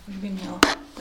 už by měl.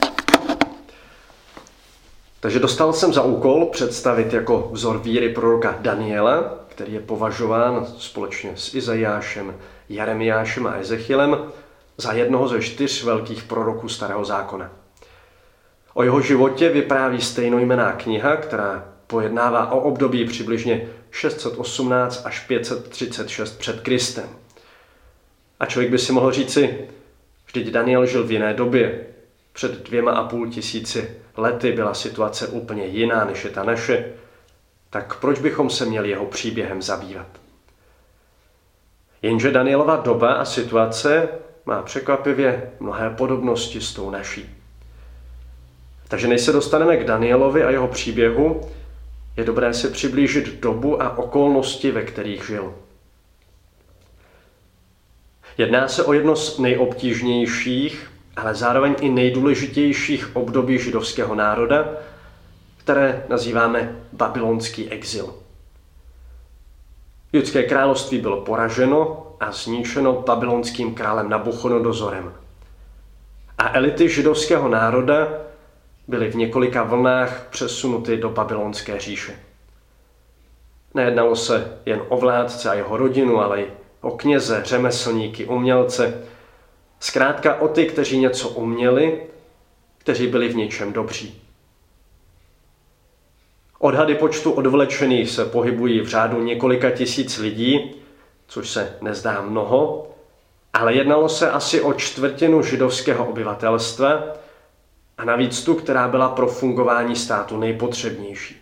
Takže dostal jsem za úkol představit jako vzor víry proroka Daniela, který je považován společně s Izajášem, Jeremiášem a Ezechielem za jednoho ze 4 velkých proroků Starého zákona. O jeho životě vypráví stejnojmenná kniha, která pojednává o období přibližně 618 až 536 před Kristem. A člověk by si mohl říci, vždyť Daniel žil v jiné době. Před 2500 lety byla situace úplně jiná, než je ta naše. Tak proč bychom se měli jeho příběhem zabývat? Jenže Danielova doba a situace má překvapivě mnohé podobnosti s tou naší. Takže než se dostaneme k Danielovi a jeho příběhu, je dobré si přiblížit dobu a okolnosti, ve kterých žil. Jedná se o jedno z nejobtížnějších, ale zároveň i nejdůležitějších období židovského národa, které nazýváme babylonský exil. Judské království bylo poraženo a zničeno babylonským králem Nabuchodonozorem. A elity židovského národa byly v několika vlnách přesunuty do babylonské říše. Nejednalo se jen o vládce a jeho rodinu, ale i o kněze, řemeslníky, umělce, zkrátka o ty, kteří něco uměli, kteří byli v něčem dobří. Odhady počtu odvlečených se pohybují v řádu několika tisíc lidí, což se nezdá mnoho, ale jednalo se asi o 1/4 židovského obyvatelstva a navíc tu, která byla pro fungování státu nejpotřebnější.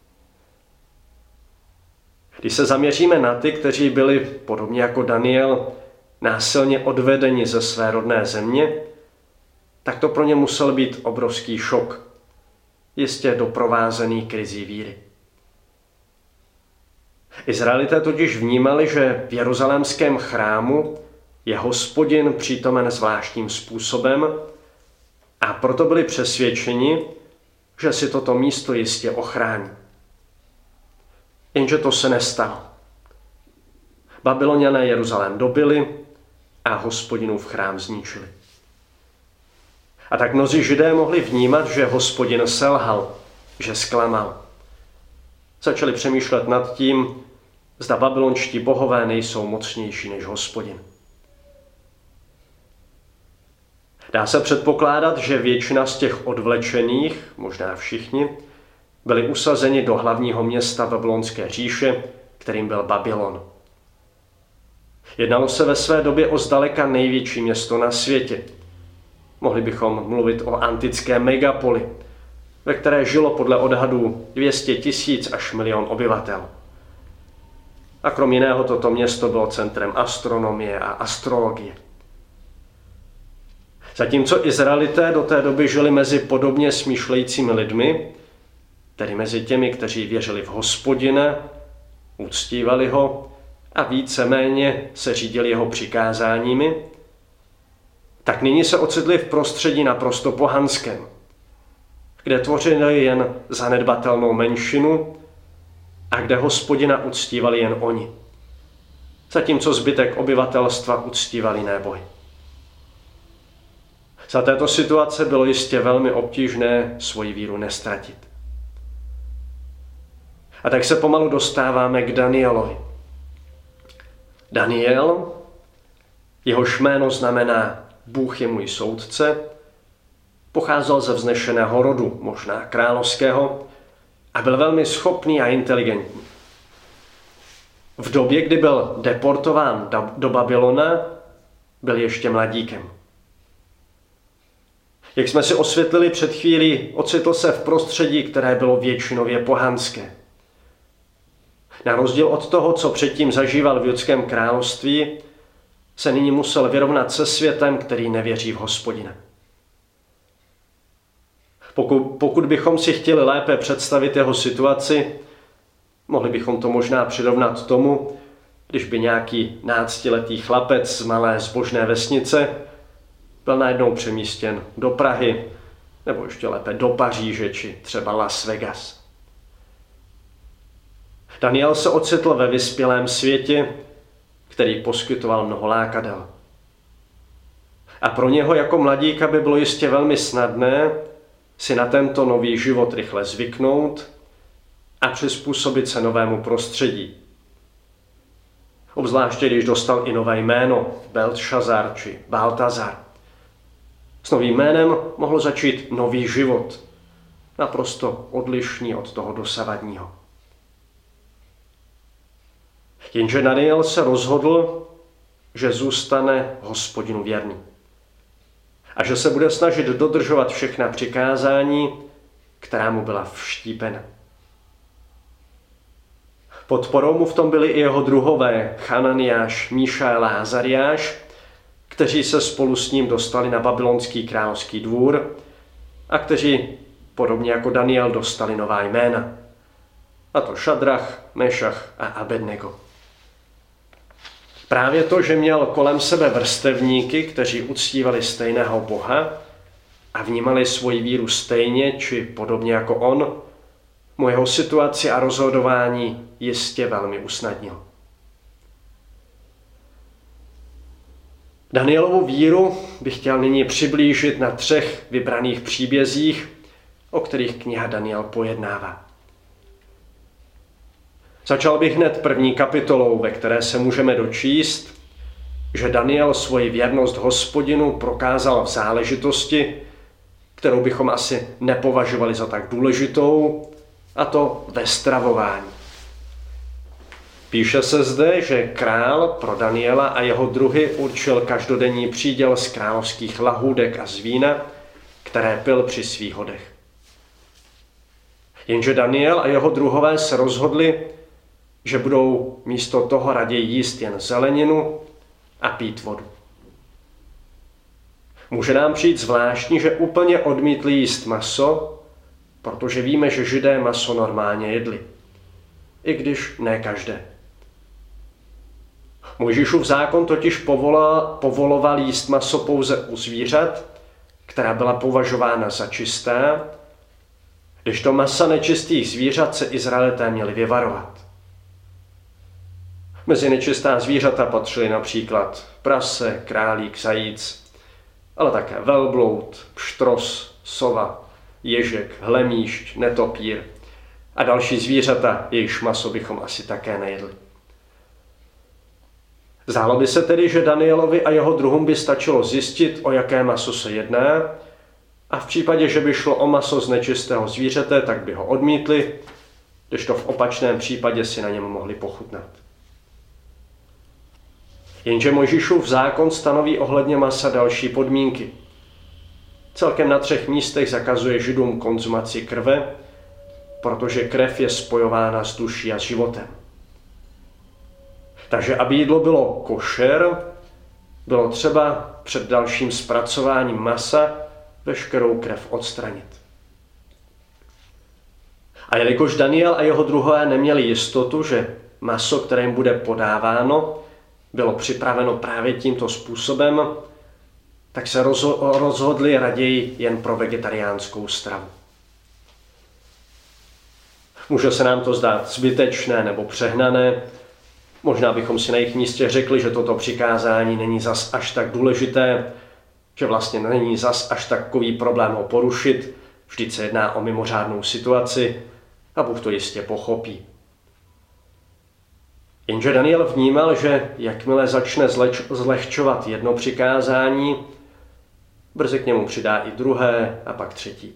Když se zaměříme na ty, kteří byli, podobně jako Daniel, násilně odvedeni ze své rodné země, tak to pro ně musel být obrovský šok, jistě doprovázený krizí víry. Izraelité totiž vnímali, že v jeruzalémském chrámu je Hospodin přítomen zvláštním způsobem a proto byli přesvědčeni, že si toto místo jistě ochrání. Jenže to se nestalo. Babyloniané Jeruzalém dobyli a Hospodinův chrám zničili. A tak mnozí Židé mohli vnímat, že Hospodin selhal, že zklamal. Začali přemýšlet nad tím, zda babylonští bohové nejsou mocnější než Hospodin. Dá se předpokládat, že většina z těch odvlečených, možná všichni, byli usazeni do hlavního města babylonské říše, kterým byl Babylon. Jednalo se ve své době o zdaleka největší město na světě. Mohli bychom mluvit o antické megapoli, ve které žilo podle odhadů 200 000 až 1 000 000 obyvatel. A krom jiného toto město bylo centrem astronomie a astrologie. Zatímco Izraelité do té doby žili mezi podobně smýšlejícími lidmi, tedy mezi těmi, kteří věřili v Hospodina, uctívali ho a víceméně se řídili jeho přikázáními, tak nyní se ocitli v prostředí naprosto pohanském, kde tvořili jen zanedbatelnou menšinu a kde Hospodina uctívali jen oni, zatímco zbytek obyvatelstva uctívali jiné bohy. Za této situace bylo jistě velmi obtížné svoji víru nestratit. A tak se pomalu dostáváme k Danielovi. Daniel, jehož jméno znamená Bůh je můj soudce, pocházel ze vznešeného rodu, možná královského, a byl velmi schopný a inteligentní. V době, kdy byl deportován do Babylona, byl ještě mladíkem. Jak jsme si osvětlili před chvílí, ocitl se v prostředí, které bylo většinově pohanské. Na rozdíl od toho, co předtím zažíval v Judském království, se nyní musel vyrovnat se světem, který nevěří v Hospodina. Pokud bychom si chtěli lépe představit jeho situaci, mohli bychom to možná přirovnat tomu, když by nějaký náctiletý chlapec z malé zbožné vesnice byl najednou přemístěn do Prahy, nebo ještě lépe do Paříže, či třeba Las Vegas. Daniel se ocitl ve vyspělém světě, který poskytoval mnoho lákadel. A pro něho jako mladíka by bylo jistě velmi snadné si na tento nový život rychle zvyknout a přizpůsobit se novému prostředí. Obzvláště když dostal i nové jméno Beltšazar či Baltazar. S novým jménem mohl začít nový život, naprosto odlišný od toho dosavadního. Jenže Daniel se rozhodl, že zůstane Hospodinu věrný a že se bude snažit dodržovat všechna přikázání, která mu byla vštípena. Podporou mu v tom byli i jeho druhové, Chananiáš, Míšael a Azariáš, kteří se spolu s ním dostali na babylonský královský dvůr a kteří, podobně jako Daniel, dostali nová jména. A to Šadrach, Mešach a Abednego. Právě to, že měl kolem sebe vrstevníky, kteří uctívali stejného Boha a vnímali svoji víru stejně či podobně jako on, mu jeho situaci a rozhodování jistě velmi usnadnil. Danielovu víru bych chtěl nyní přiblížit na 3 vybraných příbězích, o kterých kniha Daniel pojednává. Začal bych hned první kapitolou, ve které se můžeme dočíst, že Daniel svoji věrnost Hospodinu prokázal v záležitosti, kterou bychom asi nepovažovali za tak důležitou, a to ve stravování. Píše se zde, že král pro Daniela a jeho druhy určil každodenní příděl z královských lahůdek a z vína, které pil při svých hodech. Jenže Daniel a jeho druhové se rozhodli, že budou místo toho raději jíst jen zeleninu a pít vodu. Může nám přijít zvláštní, že úplně odmítli jíst maso, protože víme, že Židé maso normálně jedli. I když ne každé. Mojžíšův zákon totiž povoloval jíst maso pouze u zvířat, která byla považována za čistá, kdežto masa nečistých zvířat se Izraelité měli vyvarovat. Mezi nečistá zvířata patřily například prase, králík, zajíc, ale také velbloud, pštros, sova, ježek, hlemýšť, netopír a další zvířata, jejichž maso bychom asi také nejedli. Zdálo by se tedy, že Danielovi a jeho druhům by stačilo zjistit, o jaké maso se jedná, a v případě, že by šlo o maso z nečistého zvířete, tak by ho odmítli, kdežto v opačném případě si na něm mohli pochutnat. Jenže Mojžíšův zákon stanoví ohledně masa další podmínky. Celkem na 3 místech zakazuje Židům konzumaci krve, protože krev je spojována s duší a s životem. Takže aby jídlo bylo košer, bylo třeba před dalším zpracováním masa veškerou krev odstranit. A jelikož Daniel a jeho druhové neměli jistotu, že maso, které jim bude podáváno, bylo připraveno právě tímto způsobem, tak se rozhodli raději jen pro vegetariánskou stravu. Může se nám to zdát zbytečné nebo přehnané, možná bychom si na jejich místě řekli, že toto přikázání není zas až tak důležité, že vlastně není zas až takový problém ho porušit, vždyť se jedná o mimořádnou situaci a Bůh to jistě pochopí. Jenže Daniel vnímal, že jakmile začne zlehčovat jedno přikázání, brzy k němu přidá i druhé a pak třetí.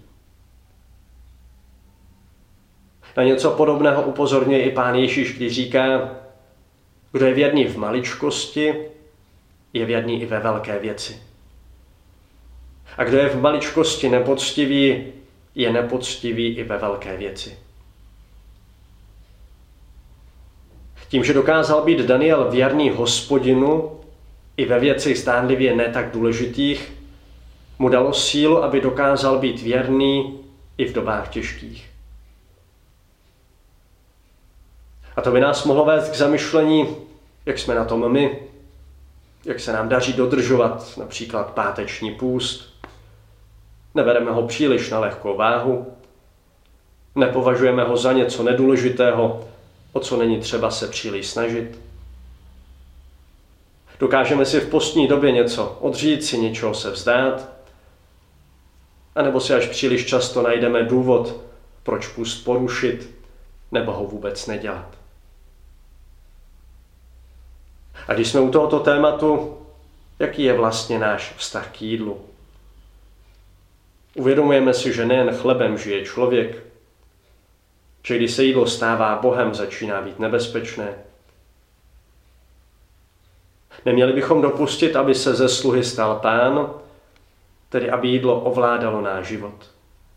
Na něco podobného upozorňuje i Pán Ježíš, když říká, kdo je věrný v maličkosti, je věrný i ve velké věci. A kdo je v maličkosti nepoctivý, je nepoctivý i ve velké věci. Tím, že dokázal být Daniel věrný Hospodinu i ve věcech zdánlivě ne tak důležitých, mu dalo sílu, aby dokázal být věrný i v dobách těžkých. A to by nás mohlo vést k zamyšlení, jak jsme na tom my, jak se nám daří dodržovat například páteční půst. Nebereme ho příliš na lehkou váhu, nepovažujeme ho za něco nedůležitého, o co není třeba se příliš snažit. Dokážeme si v postní době něco odřít, si něčeho se vzdát, anebo si až příliš často najdeme důvod, proč půst porušit nebo ho vůbec nedělat. A když jsme u tohoto tématu, jaký je vlastně náš vztah k jídlu? Uvědomujeme si, že nejen chlebem žije člověk, že když se jídlo stává Bohem, začíná být nebezpečné. Neměli bychom dopustit, aby se ze sluhy stal Pán, tedy aby jídlo ovládalo náš život.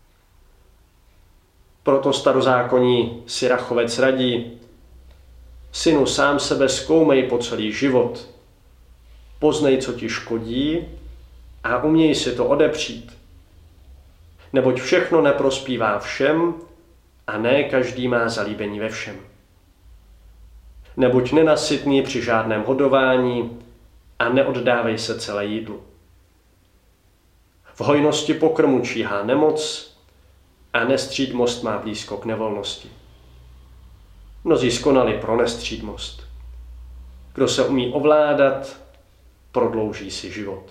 Proto starozákonní Sirachovec radí: synu, sám sebe zkoumej po celý život, poznej, co ti škodí a uměj si to odepřít. Neboť všechno neprospívá všem a ne každý má zalíbení ve všem. Nebuď nenasytný při žádném hodování a neoddávej se celé jídlu. V hojnosti pokrmu číhá nemoc a nestřídmost má blízko k nevolnosti. Mnozí skonali pro nestřídmost. Kdo se umí ovládat, prodlouží si život.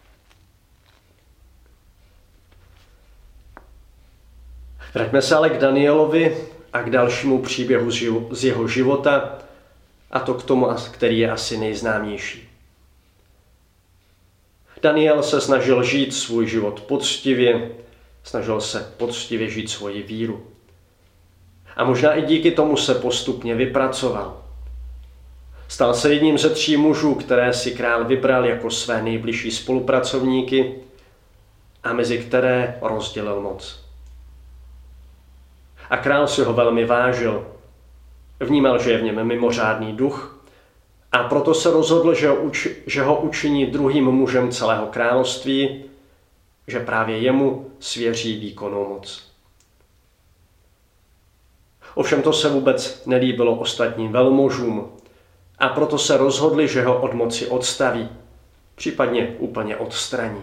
Vraťme se ale k Danielovi a k dalšímu příběhu z jeho života, a to k tomu, který je asi nejznámější. Daniel se snažil žít svůj život poctivě, snažil se poctivě žít svoji víru. A možná i díky tomu se postupně vypracoval. Stal se jedním ze 3 mužů, které si král vybral jako své nejbližší spolupracovníky a mezi které rozdělil moc. A král si ho velmi vážil. Vnímal, že je v něm mimořádný duch a proto se rozhodl, že ho učiní druhým mužem celého království, že právě jemu svěří výkonnou moc. Ovšem to se vůbec nelíbilo ostatním velmožům a proto se rozhodli, že ho od moci odstaví, případně úplně odstraní.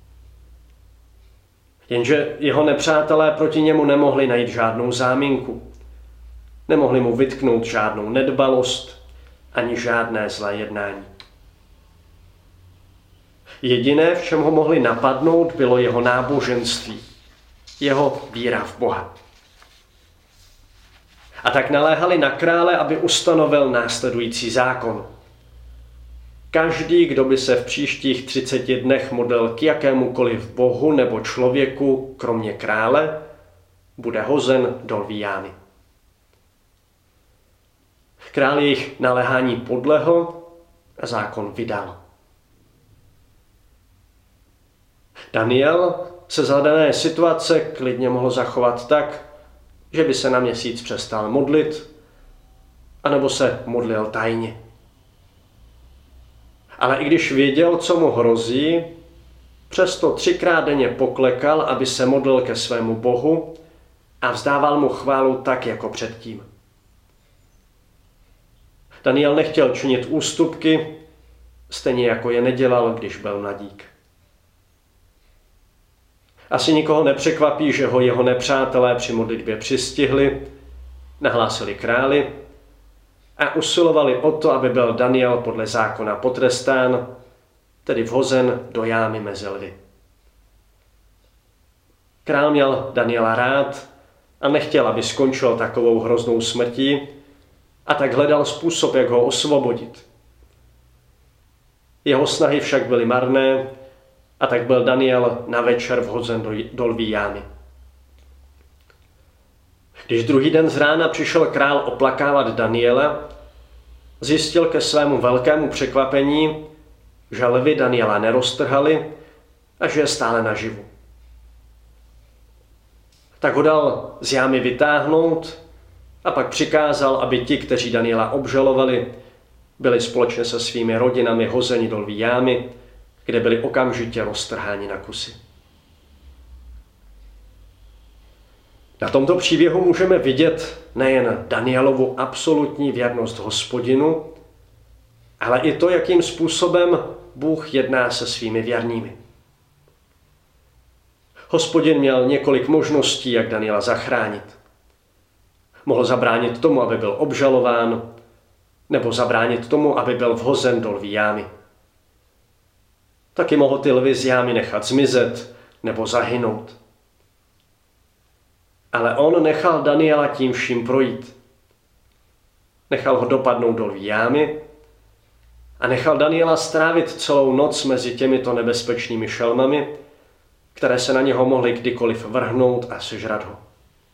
Jenže jeho nepřátelé proti němu nemohli najít žádnou záminku. Nemohli mu vytknout žádnou nedbalost ani žádné zlé jednání. Jediné, v čem ho mohli napadnout, bylo jeho náboženství, jeho víra v Boha. A tak naléhali na krále, aby ustanovil následující zákon. Každý, kdo by se v příštích 30 dnech modlil k jakémukoliv bohu nebo člověku, kromě krále, bude hozen do lví jámy. Král jejich naléhání podlehl a zákon vydal. Daniel se za dané situace klidně mohl zachovat tak, že by se na měsíc přestal modlit, anebo se modlil tajně. Ale i když věděl, co mu hrozí, přesto 3krát denně poklekal, aby se modlil ke svému Bohu a vzdával mu chválu tak, jako předtím. Daniel nechtěl činit ústupky, stejně jako je nedělal, když byl mladík. Asi nikoho nepřekvapí, že ho jeho nepřátelé při modlitbě přistihli, nahlásili králi a usilovali o to, aby byl Daniel podle zákona potrestán, tedy vhozen do jámy mezi lvy. Král měl Daniela rád a nechtěl, aby skončil takovou hroznou smrtí, a tak hledal způsob, jak ho osvobodit. Jeho snahy však byly marné, a tak byl Daniel na večer vhozen do lví jámy. Když druhý den z rána přišel král oplakávat Daniela, zjistil ke svému velkému překvapení, že lvy Daniela neroztrhali a že je stále naživu. Tak ho dal z jámy vytáhnout a pak přikázal, aby ti, kteří Daniela obžalovali, byli společně se svými rodinami hozeni do lví jámy, kde byli okamžitě roztrháni na kusy. Na tomto příběhu můžeme vidět nejen Danielovu absolutní věrnost Hospodinu, ale i to, jakým způsobem Bůh jedná se svými věrnými. Hospodin měl několik možností, jak Daniela zachránit. Mohl zabránit tomu, aby byl obžalován, nebo zabránit tomu, aby byl vhozen do lví jámy. Taky mohl ty lvy z jámy nechat zmizet nebo zahynout. Ale on nechal Daniela tím vším projít. Nechal ho dopadnout do lví jámy a nechal Daniela strávit celou noc mezi těmito nebezpečnými šelmami, které se na něho mohly kdykoliv vrhnout a sežrat ho.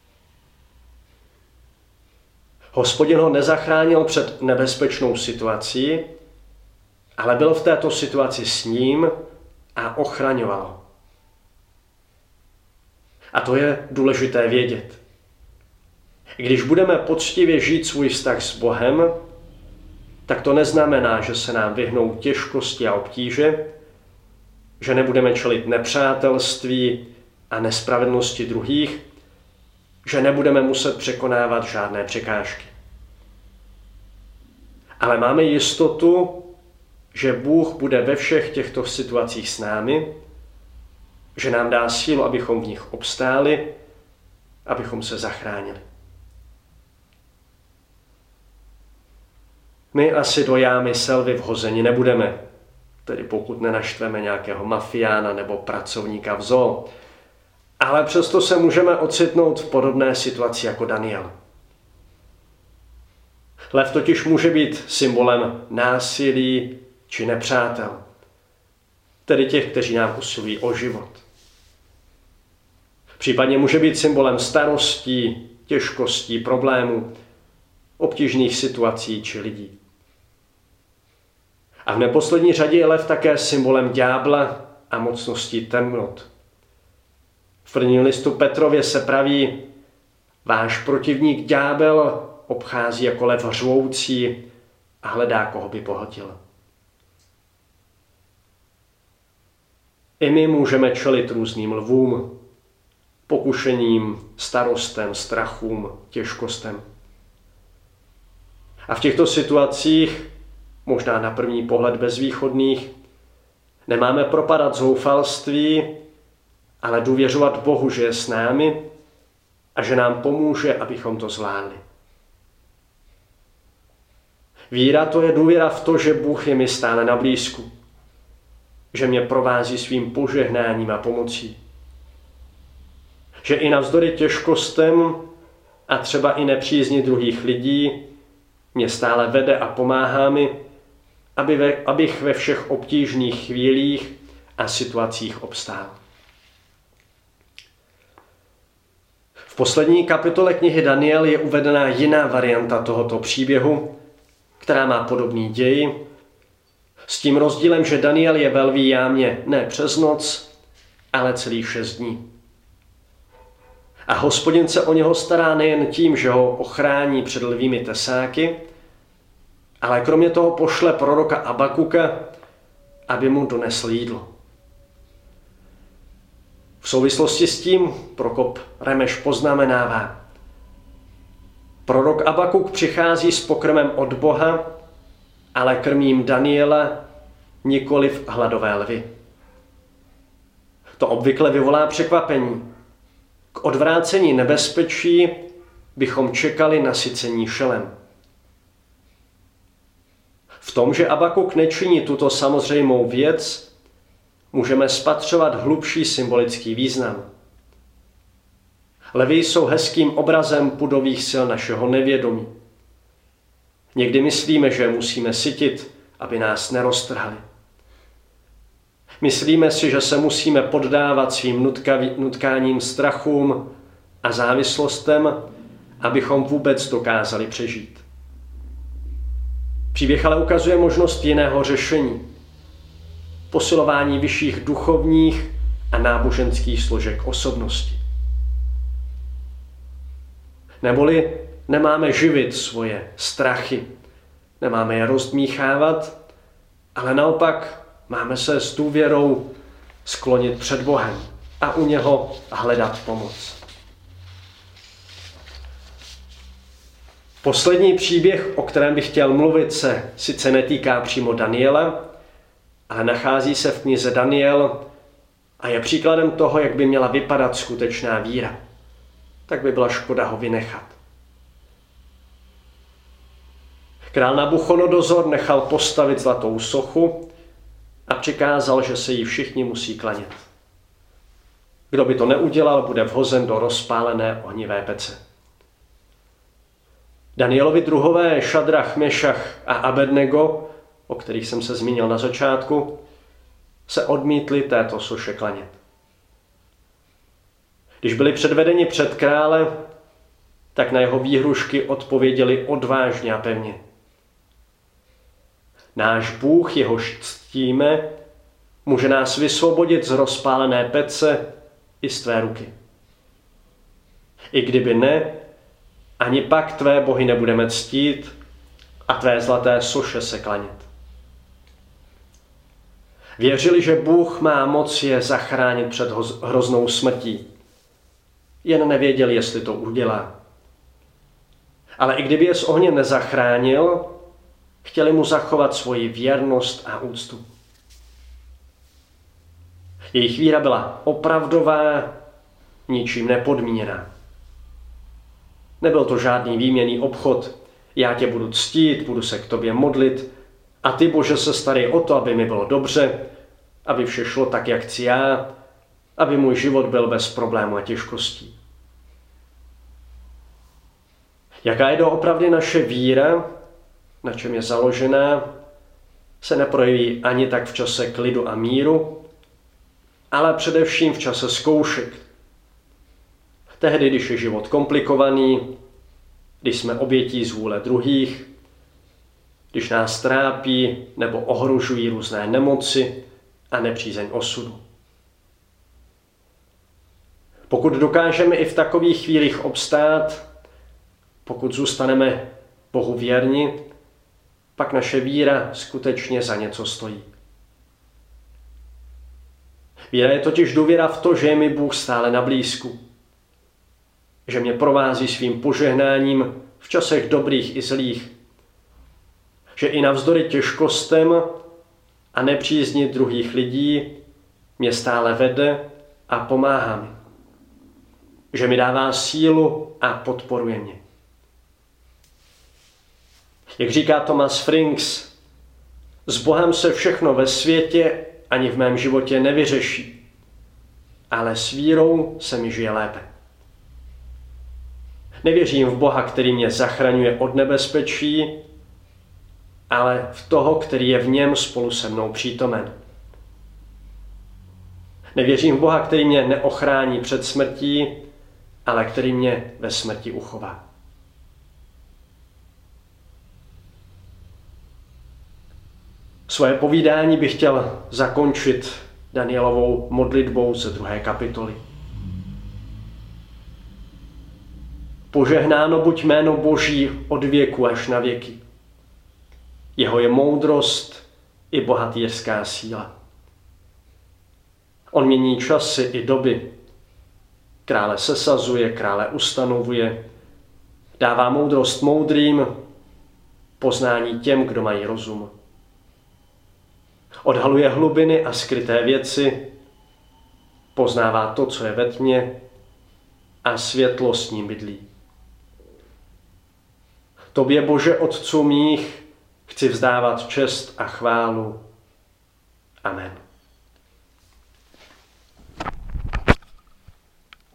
Hospodin ho nezachránil před nebezpečnou situací, ale byl v této situaci s ním a ochraňoval ho. A to je důležité vědět. Když budeme poctivě žít svůj vztah s Bohem, tak to neznamená, že se nám vyhnou těžkosti a obtíže, že nebudeme čelit nepřátelství a nespravedlnosti druhých, že nebudeme muset překonávat žádné překážky. Ale máme jistotu, že Bůh bude ve všech těchto situacích s námi, že nám dá sílu, abychom v nich obstáli, abychom se zachránili. My asi do jámy selvy vhozeni nebudeme, tedy pokud nenaštveme nějakého mafiána nebo pracovníka v zoo, ale přesto se můžeme ocitnout v podobné situaci jako Daniel. Lev totiž může být symbolem násilí či nepřátel, tedy těch, kteří nám usilují o život. Případně může být symbolem starostí, těžkostí, problémů, obtížných situací či lidí. A v neposlední řadě je lev také symbolem ďábla a mocností temnot. V prvním listu Petrově se praví: váš protivník ďábel obchází jako lev řvoucí a hledá, koho by pohltil. I my můžeme čelit různým lvům, pokušením, starostem, strachům, těžkostem. A v těchto situacích, možná na první pohled bezvýchodných, nemáme propadat zoufalství, ale důvěřovat Bohu, že je s námi a že nám pomůže, abychom to zvládli. Víra to je důvěra v to, že Bůh je mi stále na blízku, že mě provází svým požehnáním a pomocí. Že i navzdory těžkostem a třeba i nepřízni druhých lidí mě stále vede a pomáhá mi, abych ve všech obtížných chvílích a situacích obstál. V poslední kapitole knihy Daniel je uvedena jiná varianta tohoto příběhu, která má podobný děj, s tím rozdílem, že Daniel je ve lví jámě ne přes noc, ale celých 6 dní. A Hospodin se o něho stará nejen tím, že ho ochrání před lvími tesáky, ale kromě toho pošle proroka Abakuka, aby mu donesl jídlo. V souvislosti s tím Prokop Remeš poznamenává: prorok Abakuk přichází s pokrmem od Boha, ale krmím Daniela, nikoliv hladové lvy. To obvykle vyvolá překvapení. K odvrácení nebezpečí bychom čekali nasycení šelem. V tom, že Abakuk nečiní tuto samozřejmou věc, můžeme spatřovat hlubší symbolický význam. Lvi jsou hezkým obrazem pudových sil našeho nevědomí. Někdy myslíme, že musíme sytit, aby nás neroztrhali. Myslíme si, že se musíme poddávat svým nutkáním, strachům a závislostem, abychom vůbec dokázali přežít. Příběh ale ukazuje možnost jiného řešení. Posilování vyšších duchovních a náboženských složek osobnosti. Neboli nemáme živit svoje strachy, nemáme je rozdmíchávat, ale naopak máme se s důvěrou sklonit před Bohem a u něho hledat pomoc. Poslední příběh, o kterém bych chtěl mluvit, se sice netýká přímo Daniela, ale nachází se v knize Daniel a je příkladem toho, jak by měla vypadat skutečná víra. Tak by byla škoda ho vynechat. Král Nabuchodonozor nechal postavit zlatou sochu a přikázal, že se jí všichni musí klanět. Kdo by to neudělal, bude vhozen do rozpálené ohnivé pece. Danielovi druhové Šadrach, Mešach a Abednego, o kterých jsem se zmínil na začátku, se odmítli této soše klanět. Když byli předvedeni před krále, tak na jeho výhrušky odpověděli odvážně a pevně. Náš Bůh, jehož ctíme, může nás vysvobodit z rozpálené pece i z tvé ruky. I kdyby ne, ani pak tvé bohy nebudeme ctít a tvé zlaté soše se klanět. Věřili, že Bůh má moc je zachránit před hroznou smrtí. Jen nevěděli, jestli to udělá. Ale i kdyby je z ohně nezachránil, chtěli mu zachovat svoji věrnost a úctu. Jejich víra byla opravdová, ničím nepodmíněná. Nebyl to žádný výměnný obchod. Já tě budu ctít, budu se k tobě modlit a ty, Bože, se starej o to, aby mi bylo dobře, aby vše šlo tak, jak chci já, aby můj život byl bez problémů a těžkostí. Jaká je doopravdy naše víra, na čem je založená, se neprojeví ani tak v čase klidu a míru, ale především v čase zkoušek. Tehdy, když je život komplikovaný, když jsme obětí z vůle druhých, když nás trápí nebo ohrožují různé nemoci a nepřízeň osudu. Pokud dokážeme i v takových chvílích obstát, pokud zůstaneme Bohu věrni, pak naše víra skutečně za něco stojí. Víra je totiž důvěra v to, že je mi Bůh stále na blízku. Že mě provází svým požehnáním v časech dobrých i zlých. Že i navzdory těžkostem a nepřízni druhých lidí mě stále vede a pomáhá mi. Že mi dává sílu a podporuje mě. Jak říká Thomas Franks, s Bohem se všechno ve světě ani v mém životě nevyřeší, ale s vírou se mi žije lépe. Nevěřím v Boha, který mě zachraňuje od nebezpečí, ale v toho, který je v něm spolu se mnou přítomen. Nevěřím v Boha, který mě neochrání před smrtí, ale který mě ve smrti uchová. Svoje povídání bych chtěl zakončit Danielovou modlitbou ze 2. kapitoly. Požehnáno buď jméno Boží od věku až na věky. Jeho je moudrost i bohatýřská síla. On mění časy i doby. Krále sesazuje, krále ustanovuje. Dává moudrost moudrým, poznání těm, kdo mají rozum. Odhaluje hlubiny a skryté věci, poznává to, co je ve tmě a světlo s ním bydlí. Tobě, Bože, Otcu mých, chci vzdávat čest a chválu. Amen.